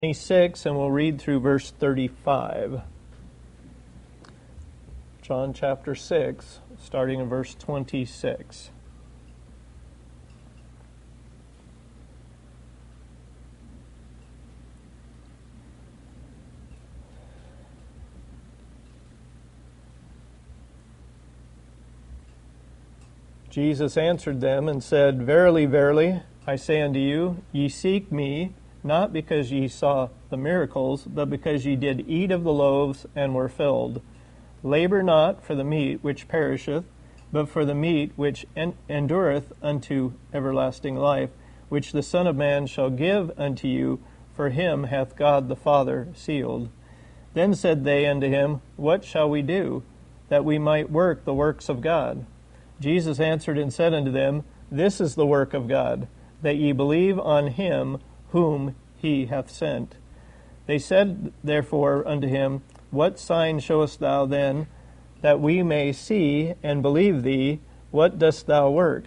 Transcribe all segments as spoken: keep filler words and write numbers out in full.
twenty-six, and we'll read through verse thirty-five. John chapter six, starting in verse twenty-six. Jesus answered them and said, Verily, verily, I say unto you, ye seek me, not because ye saw the miracles, but because ye did eat of the loaves and were filled. Labor not for the meat which perisheth, but for the meat which en- endureth unto everlasting life, which the Son of Man shall give unto you, for him hath God the Father sealed. Then said they unto him, What shall we do, that we might work the works of God? Jesus answered and said unto them, This is the work of God, that ye believe on him whom he hath sent. They said therefore unto him, What sign showest thou then, that we may see and believe thee? What dost thou work?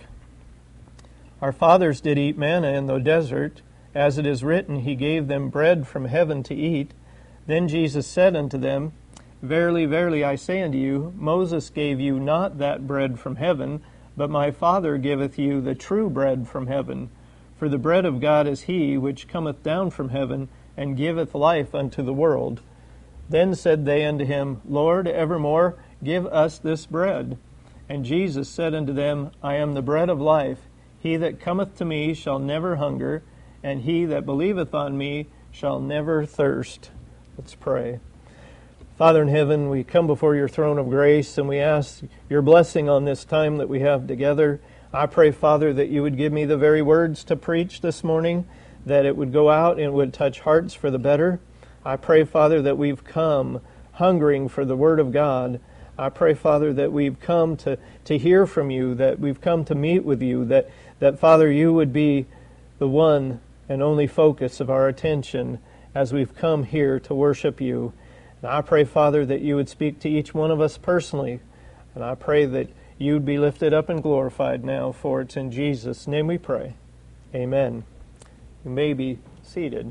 Our fathers did eat manna in the desert, as it is written, He gave them bread from heaven to eat. Then Jesus said unto them, Verily, verily, I say unto you, Moses gave you not that bread from heaven, but my Father giveth you the true bread from heaven. For the bread of God is he which cometh down from heaven, and giveth life unto the world. Then said they unto him, Lord, evermore give us this bread. And Jesus said unto them, I am the bread of life. He that cometh to me shall never hunger, and he that believeth on me shall never thirst. Let's pray. Father in heaven, we come before your throne of grace, and we ask your blessing on this time that we have together. I pray, Father, that you would give me the very words to preach this morning, that it would go out and would touch hearts for the better. I pray, Father, that we've come hungering for the Word of God. I pray, Father, that we've come to, to hear from you, that we've come to meet with you, that, that, Father, you would be the one and only focus of our attention as we've come here to worship you. And I pray, Father, that you would speak to each one of us personally, and I pray that you'd be lifted up and glorified now, for it's in Jesus' name we pray. Amen. You may be seated.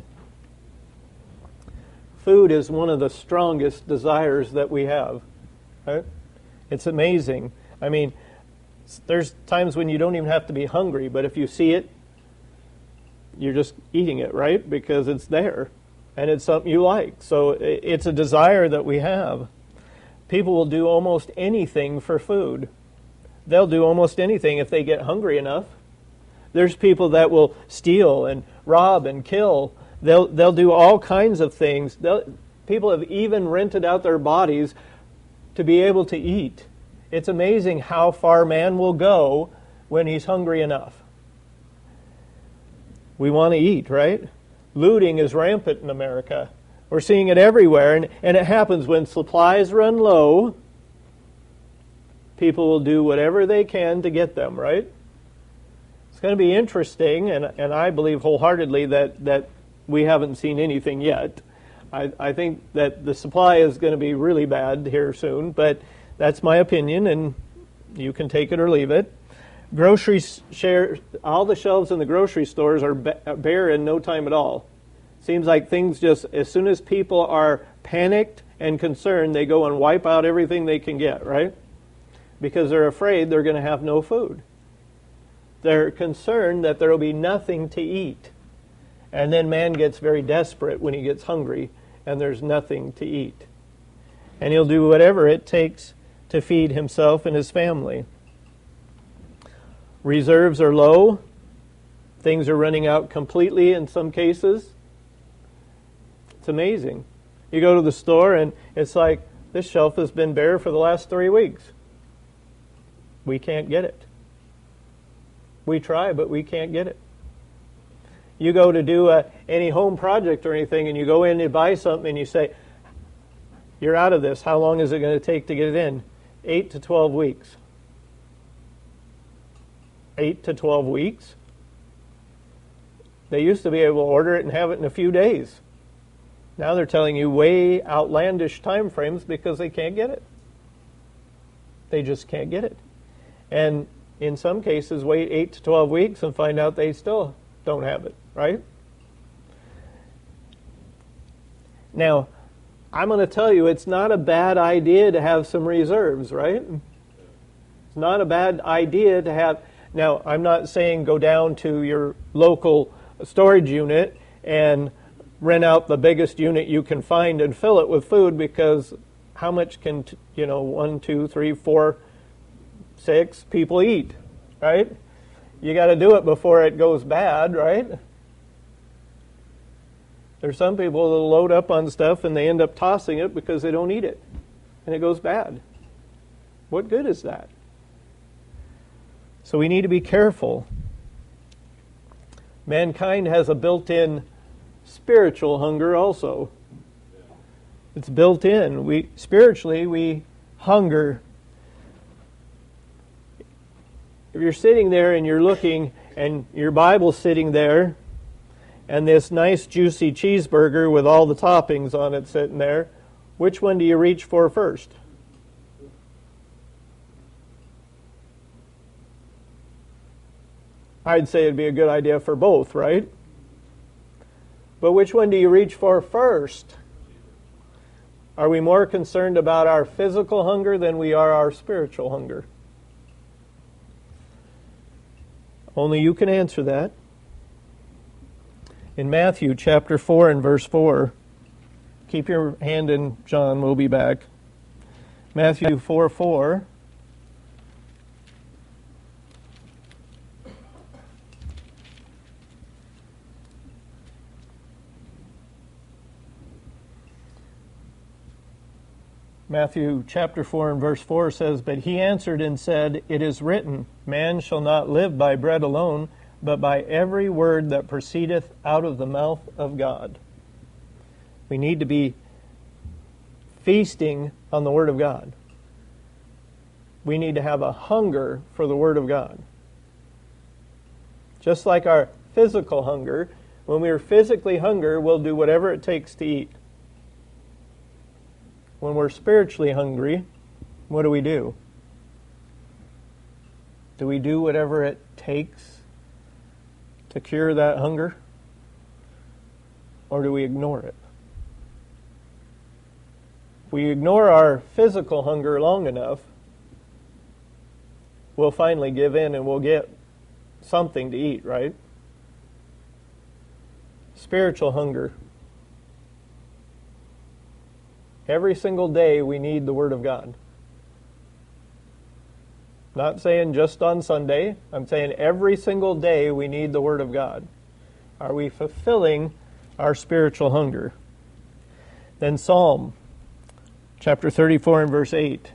Food is one of the strongest desires that we have. Right? It's amazing. I mean, there's times when you don't even have to be hungry, but if you see it, you're just eating it, right? Because it's there, and it's something you like. So it's a desire that we have. People will do almost anything for food. They'll do almost anything if they get hungry enough. There's people that will steal and rob and kill. They'll they'll do all kinds of things. They'll, people have even rented out their bodies to be able to eat. It's amazing how far man will go when he's hungry enough. We want to eat, right? Looting is rampant in America. We're seeing it everywhere, and, and it happens when supplies run low. People will do whatever they can to get them, right? It's going to be interesting, and, and I believe wholeheartedly that, that we haven't seen anything yet. I, I think that the supply is going to be really bad here soon, but that's my opinion, and you can take it or leave it. Grocery share, all the shelves in the grocery stores are bare in no time at all. Seems like things just, as soon as people are panicked and concerned, they go and wipe out everything they can get, right? Because they're afraid they're going to have no food. They're concerned that there will be nothing to eat. And then man gets very desperate when he gets hungry and there's nothing to eat. And he'll do whatever it takes to feed himself and his family. Reserves are low. Things are running out completely in some cases. It's amazing. You go to the store and it's like, this shelf has been bare for the last three weeks. We can't get it. We try, but we can't get it. You go to do a, any home project or anything, and you go in and buy something, and you say, you're out of this. How long is it going to take to get it in? Eight to twelve weeks. Eight to twelve weeks? They used to be able to order it and have it in a few days. Now they're telling you way outlandish time frames because they can't get it. They just can't get it. And in some cases, wait eight to twelve weeks and find out they still don't have it, right? Now, I'm going to tell you, it's not a bad idea to have some reserves, right? It's not a bad idea to have... Now, I'm not saying go down to your local storage unit and rent out the biggest unit you can find and fill it with food, because how much can, you know, one, two, three, four, six people eat, right? You got to do it before it goes bad, right? There's some people that load up on stuff and they end up tossing it because they don't eat it, and it goes bad. What good is that? So we need to be careful. Mankind has a built-in spiritual hunger also. It's built in. We spiritually we hunger. If you're sitting there and you're looking and your Bible's sitting there and this nice juicy cheeseburger with all the toppings on it sitting there, which one do you reach for first? I'd say it'd be a good idea for both, right? But which one do you reach for first? Are we more concerned about our physical hunger than we are our spiritual hunger? Only you can answer that. In Matthew chapter four and verse four, keep your hand in John, we'll be back. Matthew four four. Matthew chapter four and verse four says, "But he answered and said, It is written, Man shall not live by bread alone, but by every word that proceedeth out of the mouth of God." We need to be feasting on the Word of God. We need to have a hunger for the Word of God. Just like our physical hunger, when we are physically hungry, we'll do whatever it takes to eat. When we're spiritually hungry, what do we do? Do we do whatever it takes to cure that hunger? Or do we ignore it? If we ignore our physical hunger long enough, we'll finally give in and we'll get something to eat, right? Spiritual hunger. Every single day we need the Word of God. Not saying just on Sunday. I'm saying every single day we need the Word of God. Are we fulfilling our spiritual hunger? Then Psalm chapter thirty-four and verse eight.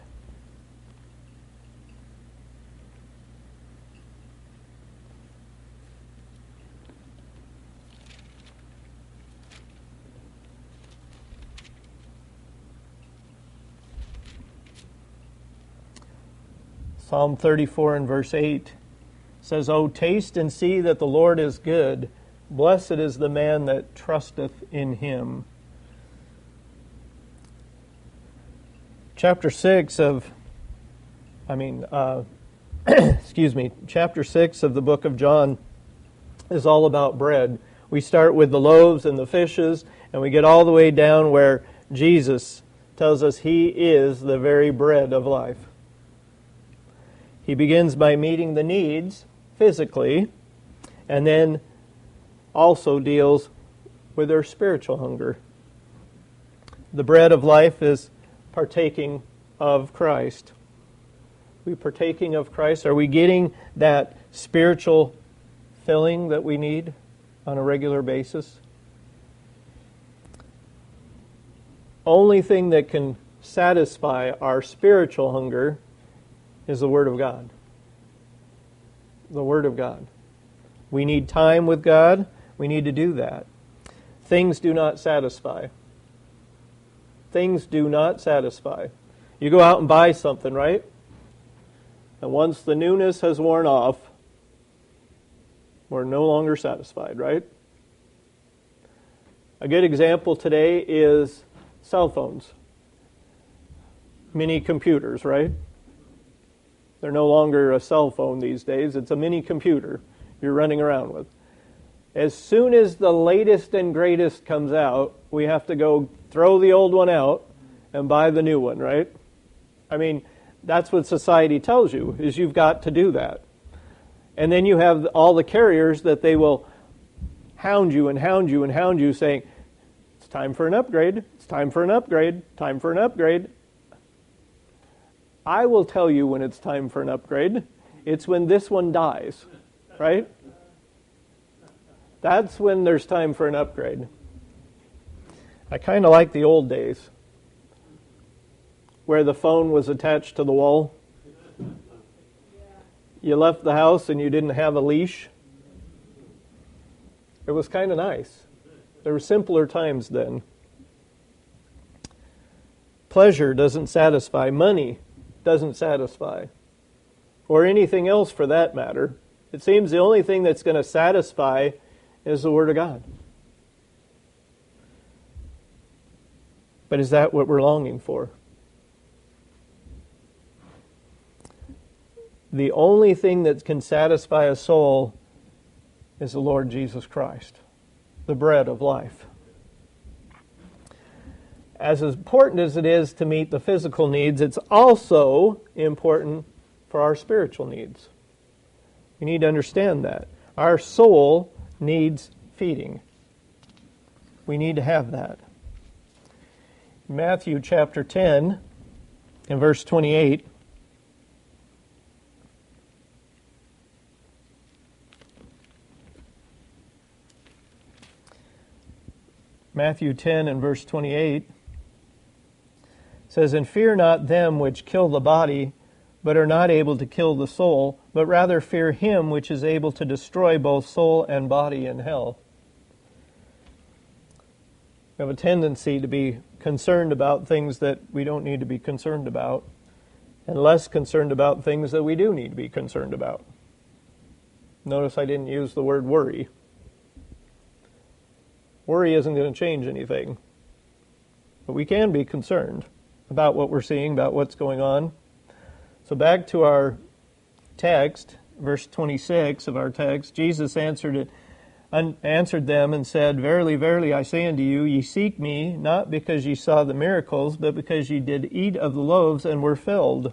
Psalm thirty-four and verse eight says, "O taste and see that the Lord is good. Blessed is the man that trusteth in him." Chapter six of, I mean, uh, excuse me, chapter six of the book of John is all about bread. We start with the loaves and the fishes, and we get all the way down where Jesus tells us He is the very bread of life. He begins by meeting the needs physically, and then also deals with their spiritual hunger. The bread of life is partaking of Christ. Are we partaking of Christ? Are we getting that spiritual filling that we need on a regular basis? Only thing that can satisfy our spiritual hunger is the Word of God. The Word of God. We need time with God. We need to do that. Things do not satisfy. Things do not satisfy. You go out and buy something, right? And once the newness has worn off, we're no longer satisfied, right? A good example today is cell phones. Mini computers, right? They're no longer a cell phone these days. It's a mini computer you're running around with. As soon as the latest and greatest comes out, we have to go throw the old one out and buy the new one, right? I mean, that's what society tells you, is you've got to do that. And then you have all the carriers that they will hound you and hound you and hound you saying, it's time for an upgrade, it's time for an upgrade, time for an upgrade. I will tell you when it's time for an upgrade. It's when this one dies, right? That's when there's time for an upgrade. I kind of like the old days where the phone was attached to the wall. You left the house and you didn't have a leash. It was kind of nice. There were simpler times then. Pleasure doesn't satisfy. Money doesn't satisfy. Or anything else for that matter. It seems the only thing that's going to satisfy is the Word of God. But is that what we're longing for? The only thing that can satisfy a soul is the Lord Jesus Christ, the bread of life. As important as it is to meet the physical needs, it's also important for our spiritual needs. You need to understand that. Our soul needs feeding. We need to have that. Matthew chapter ten and verse twenty-eight. Matthew ten and verse twenty-eight says, "And fear not them which kill the body, but are not able to kill the soul, but rather fear him which is able to destroy both soul and body in hell." We have a tendency to be concerned about things that we don't need to be concerned about, and less concerned about things that we do need to be concerned about. Notice I didn't use the word worry. Worry isn't going to change anything. But we can be concerned about what we're seeing, about what's going on. So back to our text, verse twenty-six of our text, Jesus answered it, un, answered them and said, "Verily, verily, I say unto you, ye seek me, not because ye saw the miracles, but because ye did eat of the loaves and were filled."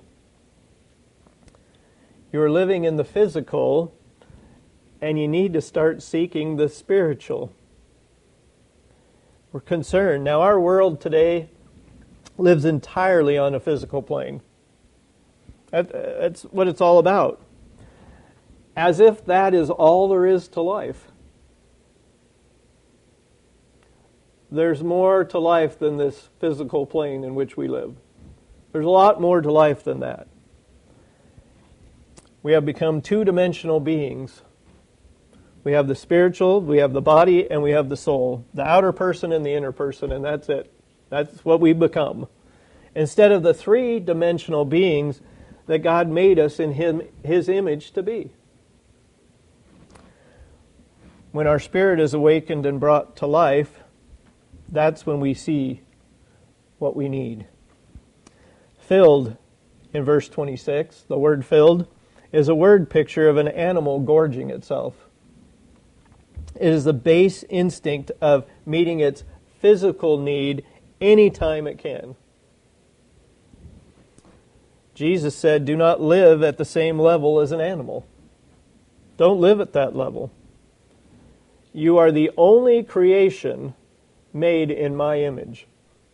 You are living in the physical, and you need to start seeking the spiritual. We're concerned. Now, our world today lives entirely on a physical plane. That, that's what it's all about. As if that is all there is to life. There's more to life than this physical plane in which we live. There's a lot more to life than that. We have become two-dimensional beings. We have the spiritual, we have the body, and we have the soul. The outer person and the inner person, and that's it. That's what we become. Instead of the three-dimensional beings that God made us in Him, His image to be. When our spirit is awakened and brought to life, that's when we see what we need. Filled, in verse twenty-six, the word filled is a word picture of an animal gorging itself. It is the base instinct of meeting its physical need anytime it can. Jesus said, do not live at the same level as an animal. Don't live at that level. You are the only creation made in my image.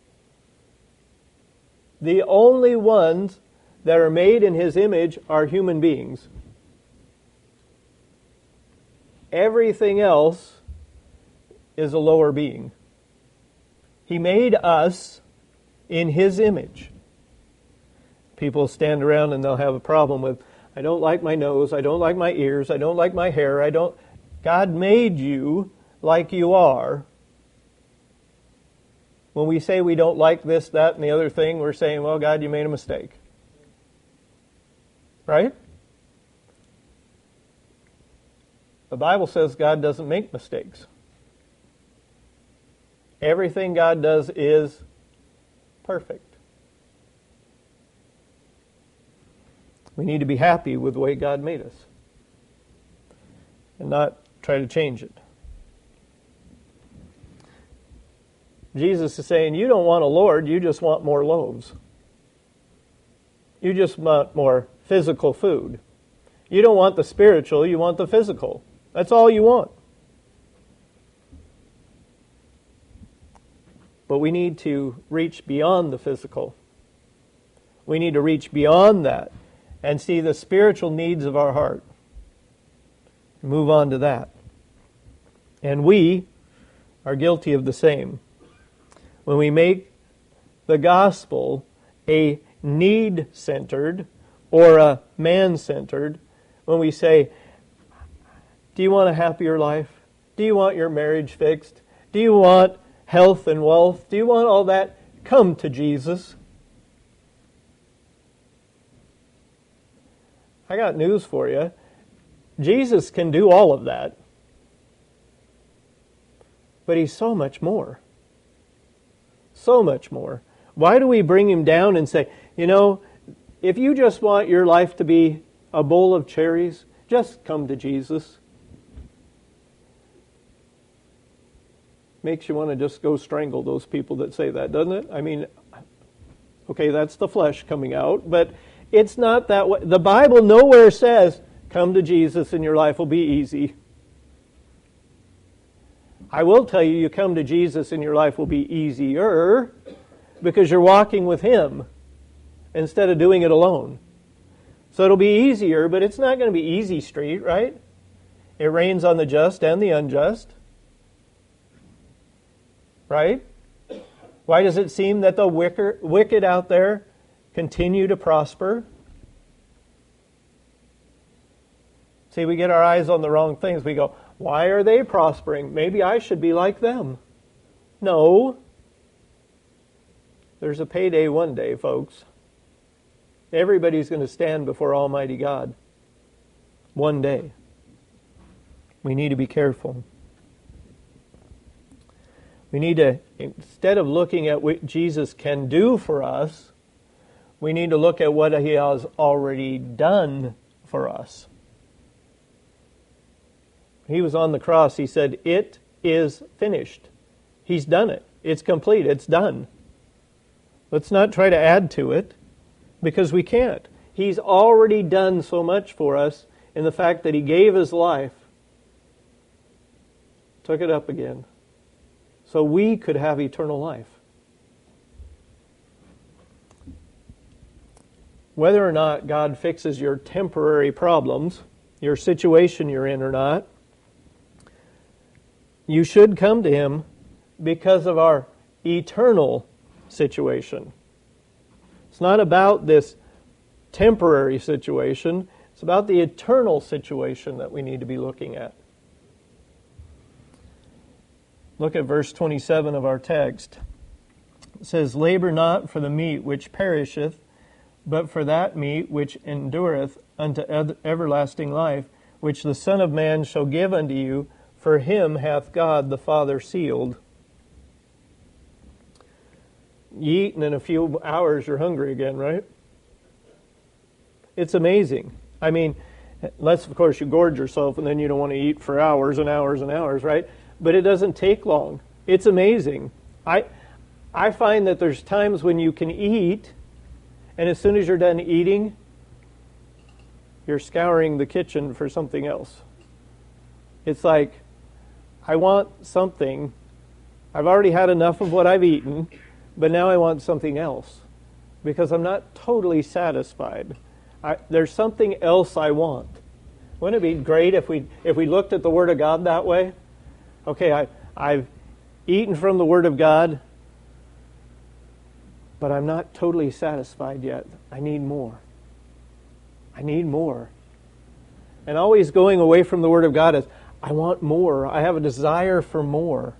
The only ones that are made in His image are human beings. Everything else is a lower being. He made us in His image. People stand around and they'll have a problem with, I don't like my nose, I don't like my ears, I don't like my hair, I don't... God made you like you are. When we say we don't like this, that, and the other thing, we're saying, well, God, you made a mistake. Right? The Bible says God doesn't make mistakes. Everything God does is perfect. We need to be happy with the way God made us and not try to change it. Jesus is saying, you don't want a Lord, you just want more loaves. You just want more physical food. You don't want the spiritual, you want the physical. That's all you want. But we need to reach beyond the physical. We need to reach beyond that and see the spiritual needs of our heart. Move on to that. And we are guilty of the same. When we make the gospel a need-centered or a man-centered, when we say, do you want a happier life? Do you want your marriage fixed? Do you want health and wealth? Do you want all that? Come to Jesus. I got news for you. Jesus can do all of that. But He's so much more. So much more. Why do we bring Him down and say, you know, if you just want your life to be a bowl of cherries, just come to Jesus? Makes you want to just go strangle those people that say that, doesn't it? I mean, okay, that's the flesh coming out, but it's not that way. The Bible nowhere says, come to Jesus and your life will be easy. I will tell you, you come to Jesus and your life will be easier because you're walking with Him instead of doing it alone. So it'll be easier, but it's not going to be easy street, right? It rains on the just and the unjust. Right? Why does it seem that the wicked out there continue to prosper? See, we get our eyes on the wrong things. We go, why are they prospering? Maybe I should be like them. No. There's a payday one day, folks. Everybody's going to stand before Almighty God. One day. We need to be careful. We need to, instead of looking at what Jesus can do for us, we need to look at what He has already done for us. He was on the cross. He said, it is finished. He's done it. It's complete. It's done. Let's not try to add to it, because we can't. He's already done so much for us in the fact that He gave His life, took it up again, so we could have eternal life. Whether or not God fixes your temporary problems, your situation you're in or not, you should come to Him because of our eternal situation. It's not about this temporary situation. It's about the eternal situation that we need to be looking at. Look at verse twenty-seven of our text. It says, labor not for the meat which perisheth, but for that meat which endureth unto everlasting life, which the Son of Man shall give unto you, for Him hath God the Father sealed. You eat, and in a few hours you're hungry again, right? It's amazing. I mean, unless, of course, you gorge yourself, and then you don't want to eat for hours and hours and hours, right? But it doesn't take long. It's amazing. I I find that there's times when you can eat, and as soon as you're done eating, you're scouring the kitchen for something else. It's like, I want something. I've already had enough of what I've eaten, but now I want something else because I'm not totally satisfied. I, there's something else I want. Wouldn't it be great if we if we looked at the Word of God that way? Okay, I, I've eaten from the Word of God, but I'm not totally satisfied yet. I need more. I need more. And always going away from the Word of God is, I want more. I have a desire for more.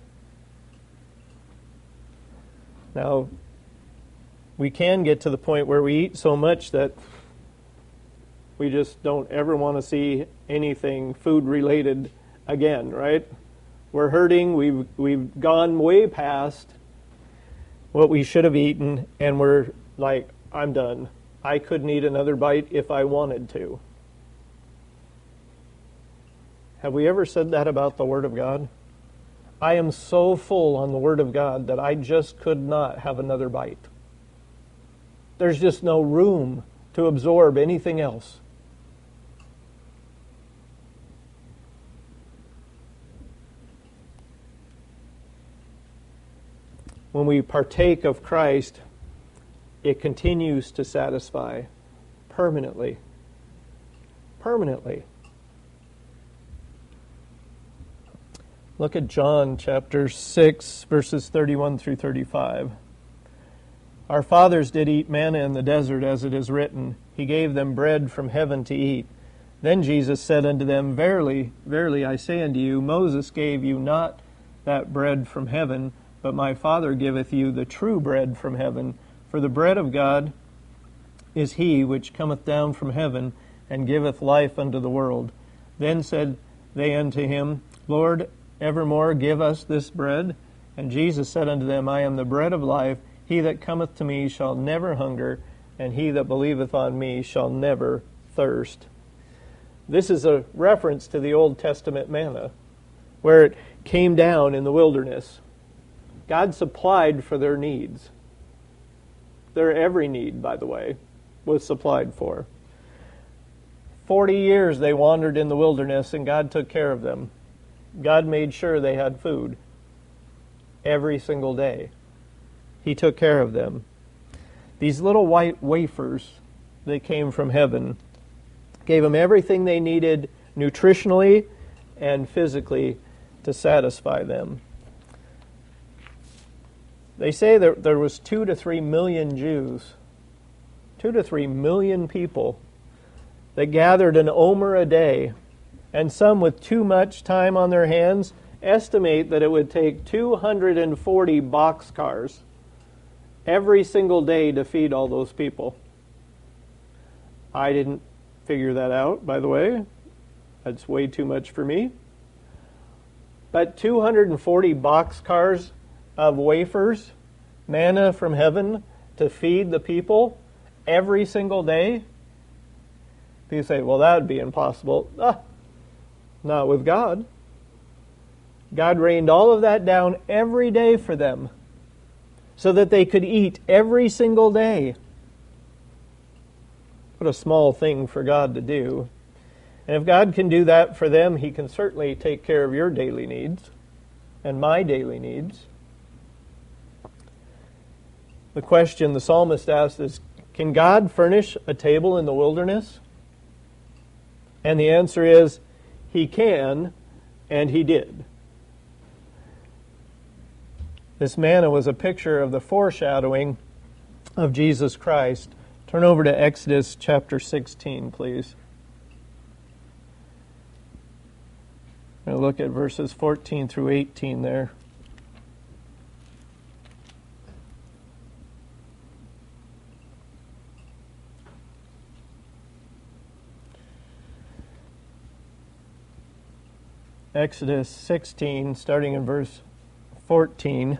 Now, we can get to the point where we eat so much that we just don't ever want to see anything food-related again, right? We're hurting. We've we've gone way past what we should have eaten, and we're like, I'm done. I couldn't eat another bite if I wanted to. Have we ever said that about the Word of God? I am so full on the Word of God that I just could not have another bite. There's just no room to absorb anything else. When we partake of Christ, it continues to satisfy permanently. Permanently. Look at John chapter six, verses thirty-one through thirty-five. Our fathers did eat manna in the desert, as it is written, He gave them bread from heaven to eat. Then Jesus said unto them, Verily, verily, I say unto you, Moses gave you not that bread from heaven, but my Father giveth you the true bread from heaven. For the bread of God is he which cometh down from heaven, and giveth life unto the world. Then said they unto him, Lord, evermore give us this bread. And Jesus said unto them, I am the bread of life. He that cometh to me shall never hunger, and he that believeth on me shall never thirst. This is a reference to the Old Testament manna, where it came down in the wilderness. God supplied for their needs. Their every need, by the way, was supplied for. Forty years they wandered in the wilderness, and God took care of them. God made sure they had food every single day. He took care of them. These little white wafers that came from heaven gave them everything they needed nutritionally and physically to satisfy them. They say that there was two to three million Jews, two to three million people that gathered an omer a day, and some with too much time on their hands estimate that it would take two hundred forty boxcars every single day to feed all those people. I didn't figure that out, by the way. That's way too much for me. But two hundred forty boxcars of wafers, manna from heaven, to feed the people every single day? People say, well, that would be impossible. Ah, not with God. God rained all of that down every day for them so that they could eat every single day. What a small thing for God to do. And if God can do that for them, He can certainly take care of your daily needs and my daily needs. The question the psalmist asked is, can God furnish a table in the wilderness? And the answer is, He can, and He did. This manna was a picture of the foreshadowing of Jesus Christ. Turn over to Exodus chapter sixteen, please. I'm going to look at verses fourteen through eighteen there. Exodus sixteen, starting in verse fourteen.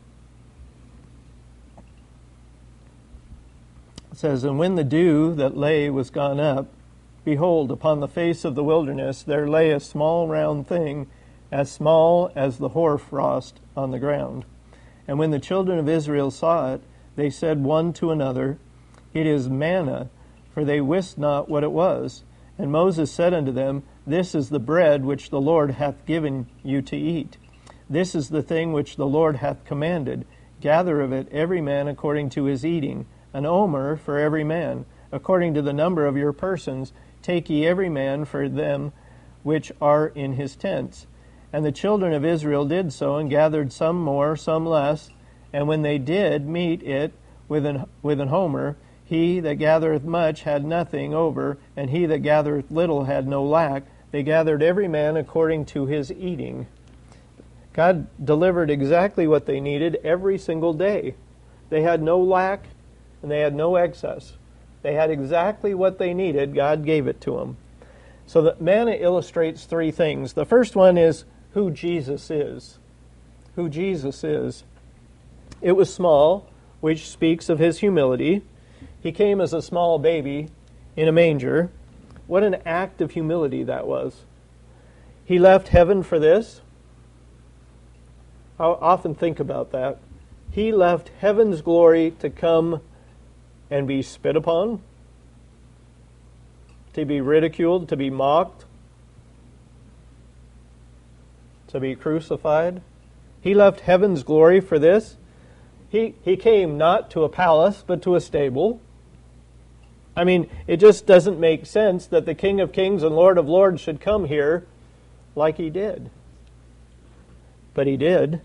It says, And when the dew that lay was gone up, behold, upon the face of the wilderness there lay a small round thing, as small as the hoarfrost on the ground. And when the children of Israel saw it, they said one to another, It is manna, for they wist not what it was. And Moses said unto them, This is the bread which the Lord hath given you to eat. This is the thing which the Lord hath commanded. Gather of it every man according to his eating, an omer for every man. According to the number of your persons, take ye every man for them which are in his tents. And the children of Israel did so, and gathered some more, some less. And when they did meet it with an, with an homer, he that gathereth much had nothing over, and he that gathereth little had no lack. They gathered every man according to his eating. God delivered exactly what they needed every single day. They had no lack, and they had no excess. They had exactly what they needed. God gave it to them. So the manna illustrates three things. The first one is who Jesus is. Who Jesus is. It was small, which speaks of His humility. He came as a small baby in a manger. What an act of humility that was. He left heaven for this. I often think about that. He left heaven's glory to come and be spit upon, to be ridiculed, to be mocked, to be crucified. He left heaven's glory for this. He, he came not to a palace, but to a stable. I mean, it just doesn't make sense that the King of Kings and Lord of Lords should come here like he did. But he did.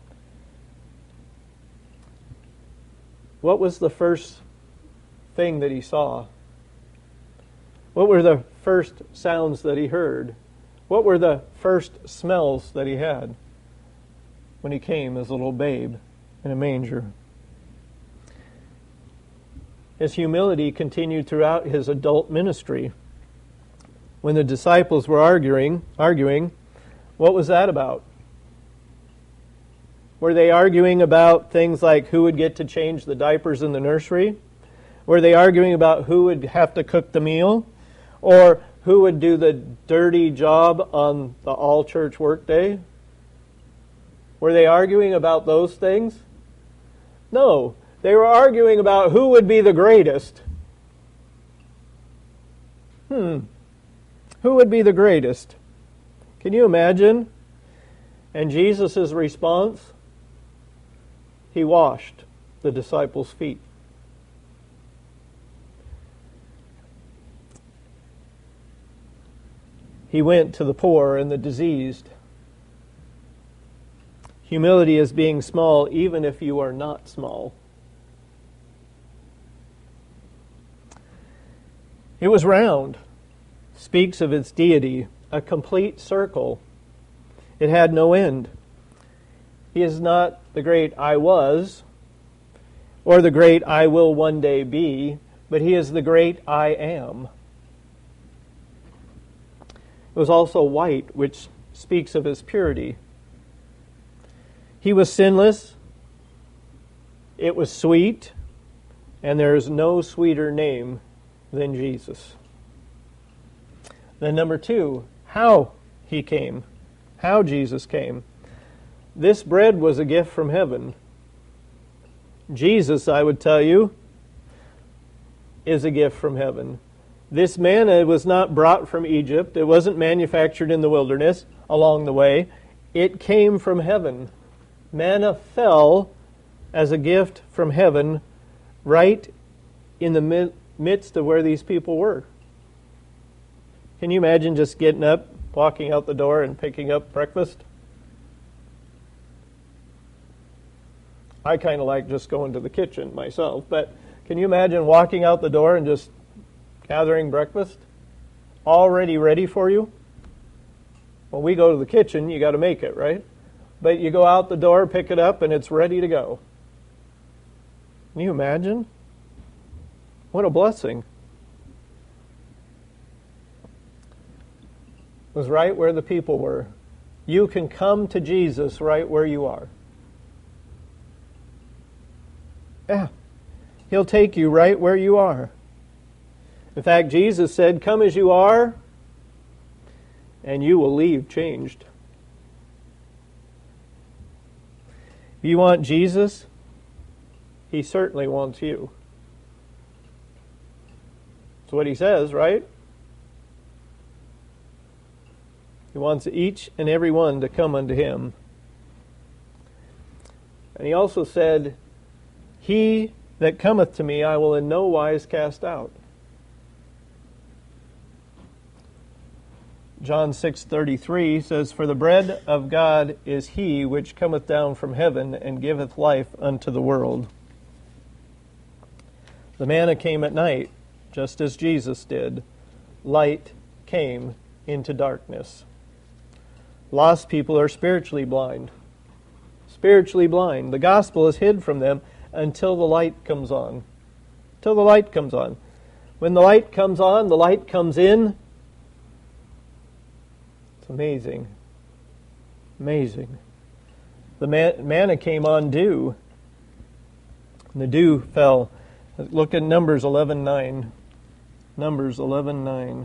What was the first thing that he saw? What were the first sounds that he heard? What were the first smells that he had when he came as a little babe in a manger? His humility continued throughout his adult ministry. When the disciples were arguing, arguing, what was that about? Were they arguing about things like who would get to change the diapers in the nursery? Were they arguing about who would have to cook the meal? Or who would do the dirty job on the all-church workday? Were they arguing about those things? No. They were arguing about who would be the greatest. Hmm. Who would be the greatest? Can you imagine? And Jesus' response? He washed the disciples' feet. He went to the poor and the diseased. Humility is being small even if you are not small. It was round, speaks of its deity, a complete circle. It had no end. He is not the great I was, or the great I will one day be, but he is the great I am. It was also white, which speaks of his purity. He was sinless. It was sweet, and there is no sweeter name than Jesus. Then number two, how he came. How Jesus came. This bread was a gift from heaven. Jesus, I would tell you, is a gift from heaven. This manna was not brought from Egypt. It wasn't manufactured in the wilderness along the way. It came from heaven. Manna fell as a gift from heaven right in the midst of where these people were. Can you imagine just getting up, walking out the door, and picking up breakfast? I kind of like just going to the kitchen myself, but can you imagine walking out the door and just gathering breakfast already ready for you? When we go to the kitchen, you got to make it, right? But you go out the door, pick it up, and it's ready to go. Can you imagine? What a blessing. It was right where the people were. You can come to Jesus right where you are. Yeah. He'll take you right where you are. In fact, Jesus said, "Come as you are, and you will leave changed." If you want Jesus, he certainly wants you. That's what he says, right? He wants each and every one to come unto him. And he also said, "He that cometh to me I will in no wise cast out." John six thirty-three says, "For the bread of God is he which cometh down from heaven and giveth life unto the world." The manna came at night, just as Jesus did. Light came into darkness. Lost people are spiritually blind. Spiritually blind. The gospel is hid from them until the light comes on. Until the light comes on. When the light comes on, the light comes in. It's amazing. Amazing. The man- manna came on dew. And the dew fell. Look at Numbers eleven nine. Numbers eleven nine.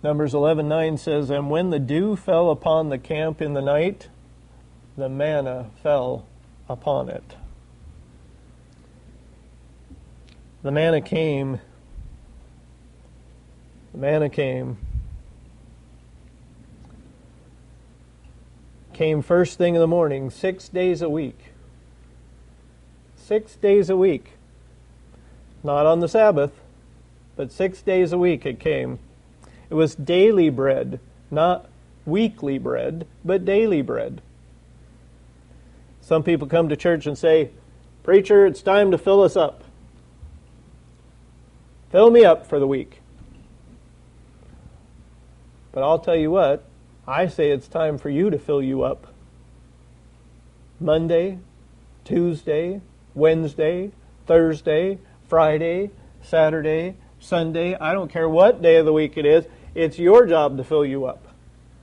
Numbers eleven nine says, "And when the dew fell upon the camp in the night, the manna fell upon it." The manna came. The manna came. Came first thing in the morning, six days a week. Six days a week. Not on the Sabbath, but six days a week it came. It was daily bread, not weekly bread, but daily bread. Some people come to church and say, "Preacher, it's time to fill us up. Fill me up for the week." But I'll tell you what, I say it's time for you to fill you up. Monday, Tuesday, Wednesday, Thursday, Friday, Saturday, Sunday, I don't care what day of the week it is, it's your job to fill you up.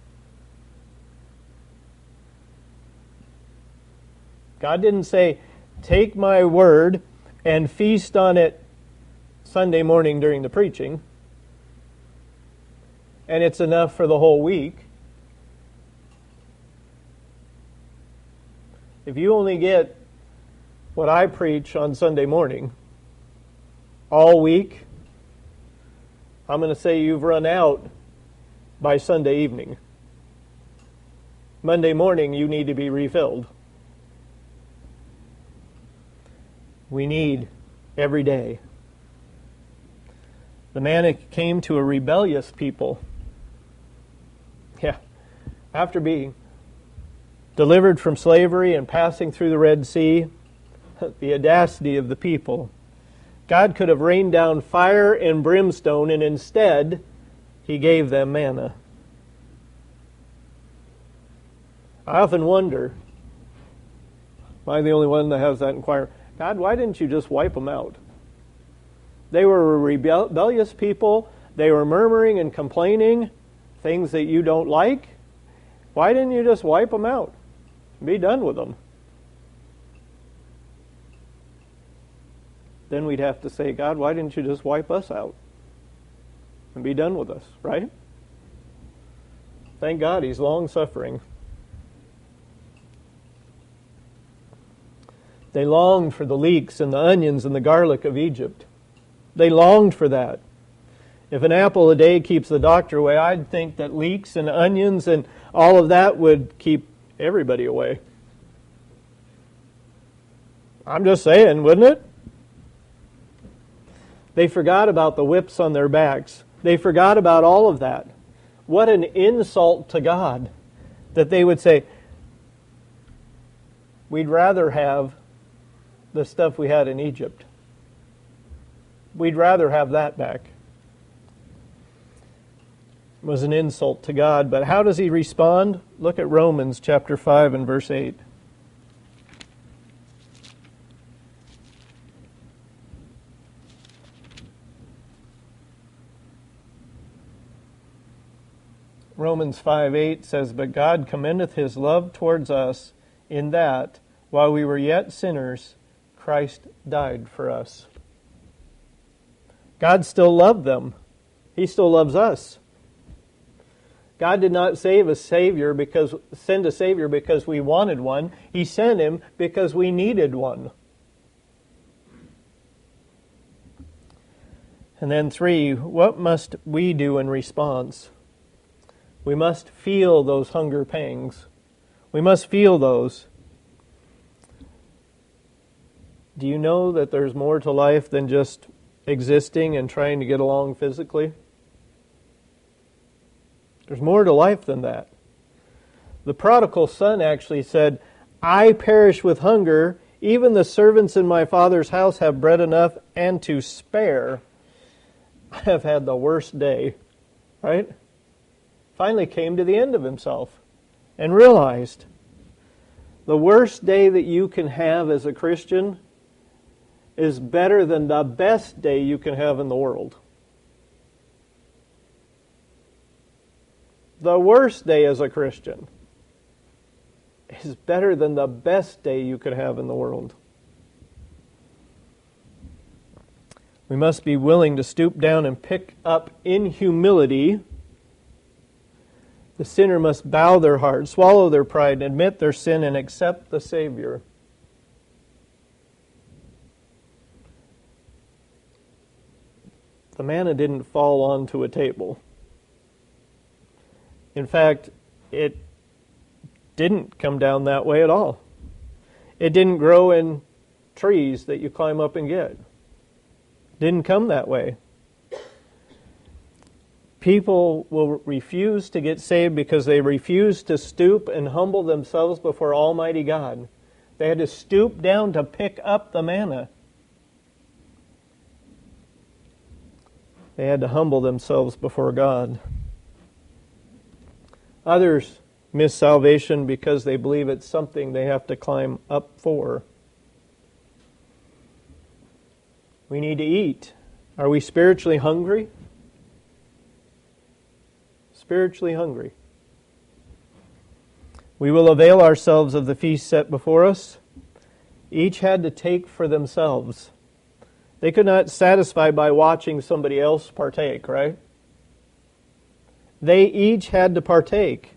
God didn't say, take my word and feast on it Sunday morning during the preaching, and it's enough for the whole week. If you only get what I preach on Sunday morning all week, I'm going to say you've run out by Sunday evening. Monday morning, you need to be refilled. We need every day. The manna came to a rebellious people. Yeah. After being delivered from slavery and passing through the Red Sea, the audacity of the people. God could have rained down fire and brimstone, and instead, He gave them manna. I often wonder, am I the only one that has that inquiry? God, why didn't you just wipe them out? They were a rebellious people. They were murmuring and complaining, things that you don't like. Why didn't you just wipe them out? Be done with them. Then we'd have to say, God, why didn't you just wipe us out and be done with us, right? Thank God He's long-suffering. They longed for the leeks and the onions and the garlic of Egypt. They longed for that. If an apple a day keeps the doctor away, I'd think that leeks and onions and all of that would keep everybody away. I'm just saying, wouldn't it? They forgot about the whips on their backs. They forgot about all of that. What an insult to God that they would say, we'd rather have the stuff we had in Egypt. We'd rather have that back. It was an insult to God. But how does He respond? Look at Romans chapter five and verse eight. Romans five eight says, "But God commendeth His love towards us, in that, while we were yet sinners, Christ died for us." God still loved them. He still loves us. God did not save a Savior because send a Savior because we wanted one. He sent Him because we needed one. And then three, what must we do in response? We must feel those hunger pangs. We must feel those. Do you know that there's more to life than just existing and trying to get along physically? There's more to life than that. The prodigal son actually said, "I perish with hunger. Even the servants in my father's house have bread enough and to spare. I have had the worst day." Right? Finally came to the end of himself and realized the worst day that you can have as a Christian is better than the best day you can have in the world. The worst day as a Christian is better than the best day you could have in the world. We must be willing to stoop down and pick up in humility The sinner must bow their heart, swallow their pride, admit their sin, and accept the Savior. The manna didn't fall onto a table. In fact, it didn't come down that way at all. It didn't grow in trees that you climb up and get. It didn't come that way. People will refuse to get saved because they refuse to stoop and humble themselves before Almighty God. They had to stoop down to pick up the manna. They had to humble themselves before God. Others miss salvation because they believe it's something they have to climb up for. We need to eat. Are we spiritually hungry? Spiritually hungry. We will avail ourselves of the feast set before us. Each had to take for themselves. They could not satisfy by watching somebody else partake, right? They each had to partake.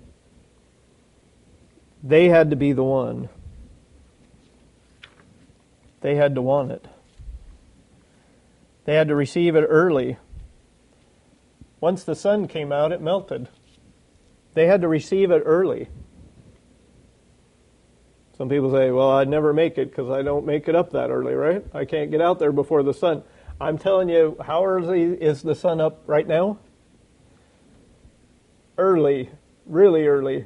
They had to be the one. They had to want it. They had to receive it early. Once the sun came out, it melted. They had to receive it early. Some people say, well, I'd never make it because I don't make it up that early, right? I can't get out there before the sun. I'm telling you, how early is the sun up right now? Early. Really early.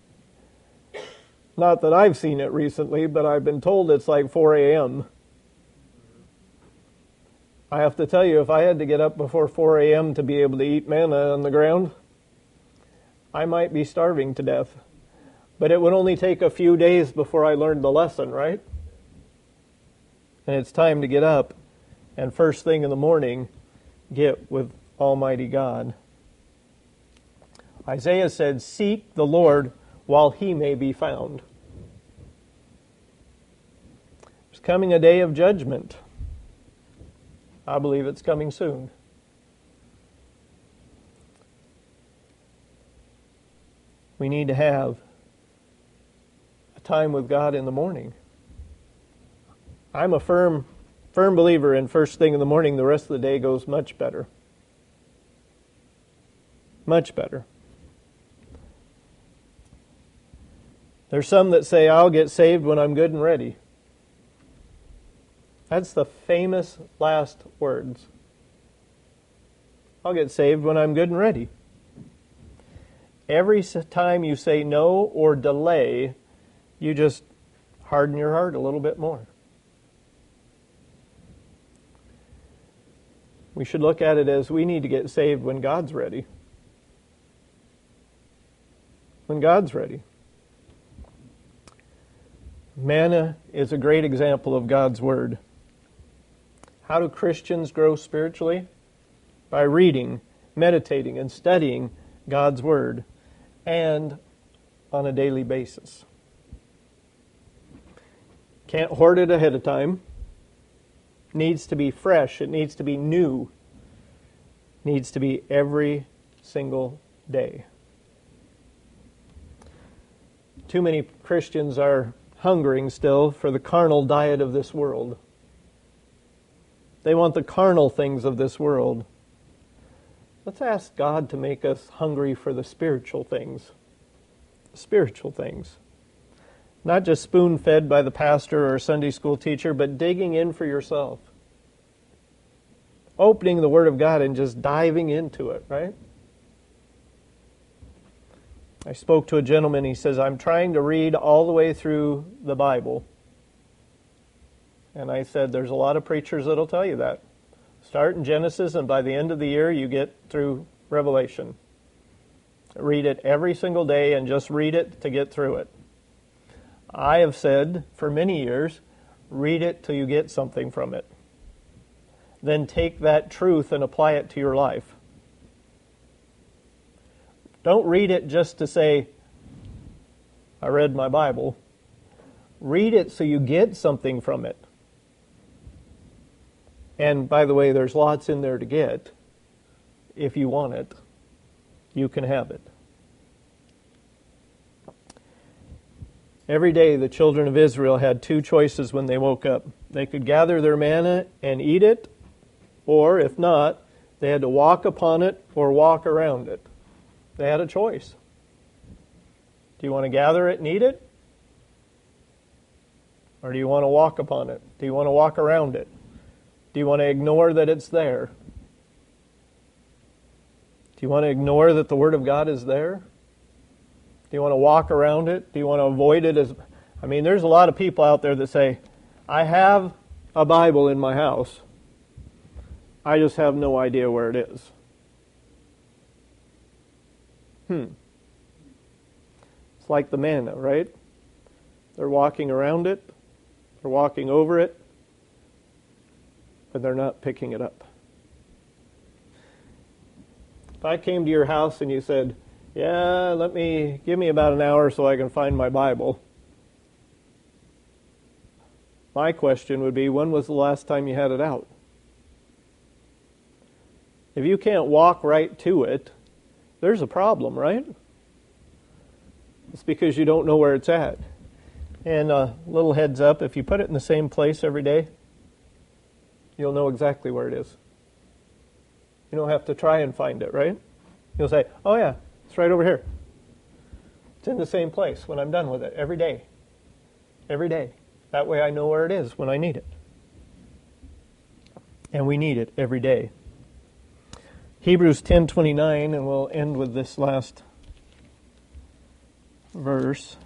Not that I've seen it recently, but I've been told it's like four a.m. I have to tell you, if I had to get up before four a.m. to be able to eat manna on the ground, I might be starving to death. But it would only take a few days before I learned the lesson, right? And it's time to get up and first thing in the morning, get with Almighty God. Isaiah said, seek the Lord while He may be found. There's coming a day of judgment. I believe it's coming soon. We need to have a time with God in the morning. I'm a firm, firm believer in first thing in the morning, the rest of the day goes much better. Much better. There's some that say, I'll get saved when I'm good and ready. That's the famous last words. I'll get saved when I'm good and ready. Every time you say no or delay, you just harden your heart a little bit more. We should look at it as we need to get saved when God's ready. When God's ready. Manna is a great example of God's Word. How do Christians grow spiritually? By reading, meditating, and studying God's Word, and on a daily basis. Can't hoard it ahead of time. Needs to be fresh. It needs to be new. Needs to be every single day. Too many Christians are hungering still for the carnal diet of this world. They want the carnal things of this world. Let's ask God to make us hungry for the spiritual things. Spiritual things. Not just spoon-fed by the pastor or Sunday school teacher, but digging in for yourself. Opening the Word of God and just diving into it, right? I spoke to a gentleman, he says, I'm trying to read all the way through the Bible. And I said, there's a lot of preachers that'll tell you that. Start in Genesis, and by the end of the year, you get through Revelation. Read it every single day, and just read it to get through it. I have said for many years, read it till you get something from it. Then take that truth and apply it to your life. Don't read it just to say, I read my Bible. Read it so you get something from it. And by the way, there's lots in there to get. If you want it, you can have it. Every day the children of Israel had two choices when they woke up. They could gather their manna and eat it, or if not, they had to walk upon it or walk around it. They had a choice. Do you want to gather it and eat it? Or do you want to walk upon it? Do you want to walk around it? Do you want to ignore that it's there? Do you want to ignore that the Word of God is there? Do you want to walk around it? Do you want to avoid it? As I mean, there's a lot of people out there that say, I have a Bible in my house. I just have no idea where it is. Hmm. It's like the manna, right? They're walking around it. They're walking over it. But they're not picking it up. If I came to your house and you said, yeah, let me, give me about an hour so I can find my Bible. My question would be, when was the last time you had it out? If you can't walk right to it, there's a problem, right? It's because you don't know where it's at. And a little heads up, if you put it in the same place every day, you'll know exactly where it is. You don't have to try and find it, right? You'll say, oh yeah, it's right over here. It's in the same place when I'm done with it, every day. Every day. That way I know where it is when I need it. And we need it every day. Hebrews ten twenty-nine, and we'll end with this last verse.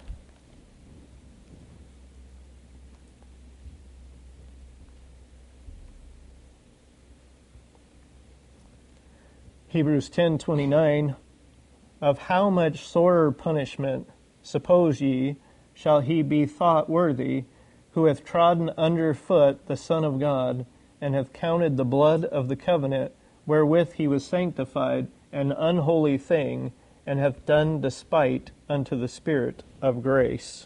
Hebrews ten twenty-nine, of how much sorer punishment, suppose ye, shall he be thought worthy, who hath trodden under foot the Son of God, and hath counted the blood of the covenant, wherewith he was sanctified, an unholy thing, and hath done despite unto the Spirit of grace.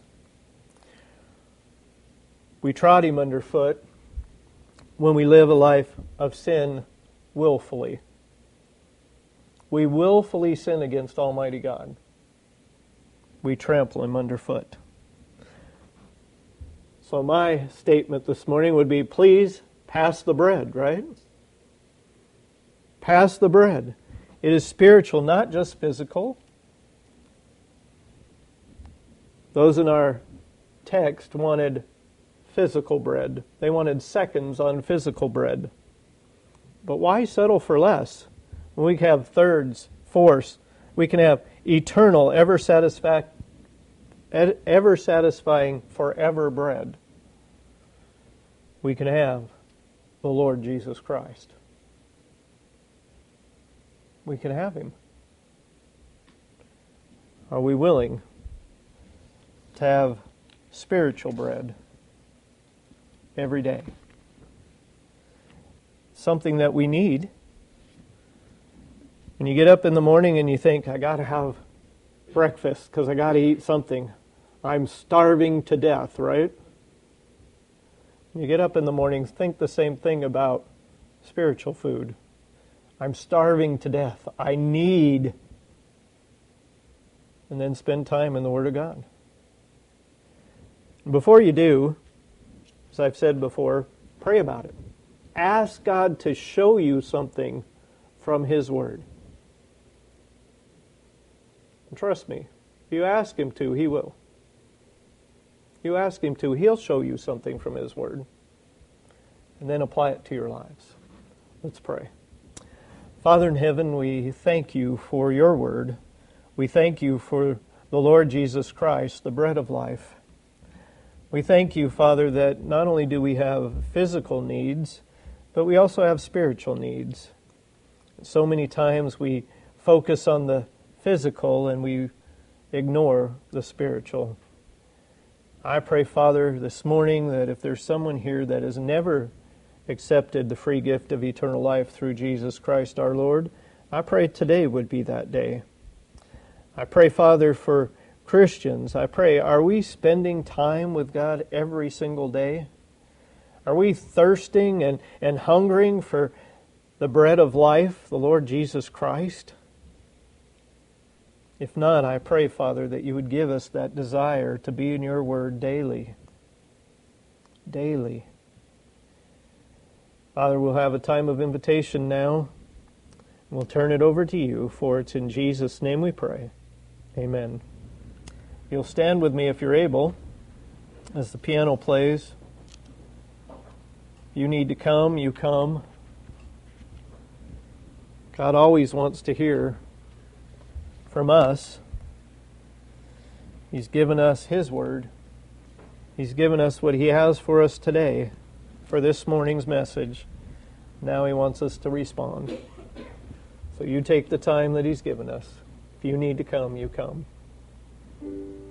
We trod him underfoot when we live a life of sin willfully. We willfully sin against Almighty God. We trample him underfoot. So my statement this morning would be, please pass the bread, right? Pass the bread. It is spiritual, not just physical. Those in our text wanted physical bread. They wanted seconds on physical bread. But why settle for less? When we can have thirds, fourths, we can have eternal, ever satisfac- ever satisfying, forever bread. We can have the Lord Jesus Christ. We can have Him. Are we willing to have spiritual bread every day? Something that we need. When you get up in the morning and you think, I got to have breakfast because I got to eat something. I'm starving to death, right? When you get up in the morning, think the same thing about spiritual food. I'm starving to death. I need. And then spend time in the Word of God. And before you do, as I've said before, pray about it. Ask God to show you something from His Word. And trust me, if you ask Him to, He will. If you ask Him to, He'll show you something from His Word. And then apply it to your lives. Let's pray. Father in heaven, we thank you for your Word. We thank you for the Lord Jesus Christ, the bread of life. We thank you, Father, that not only do we have physical needs, but we also have spiritual needs. So many times we focus on the physical and we ignore the spiritual. I pray, Father, this morning that if there's someone here that has never accepted the free gift of eternal life through Jesus Christ our Lord, I pray today would be that day. I pray, Father, for Christians. I pray, are we spending time with God every single day? Are we thirsting and, and hungering for the bread of life, the Lord Jesus Christ? If not, I pray, Father, that you would give us that desire to be in your word daily. Daily. Father, we'll have a time of invitation now. We'll turn it over to you, for it's in Jesus' name we pray. Amen. You'll stand with me if you're able as the piano plays. You need to come, you come. God always wants to hear from us. He's given us His word. He's given us what He has for us today, for this morning's message. Now He wants us to respond. So you take the time that He's given us. If you need to come, you come.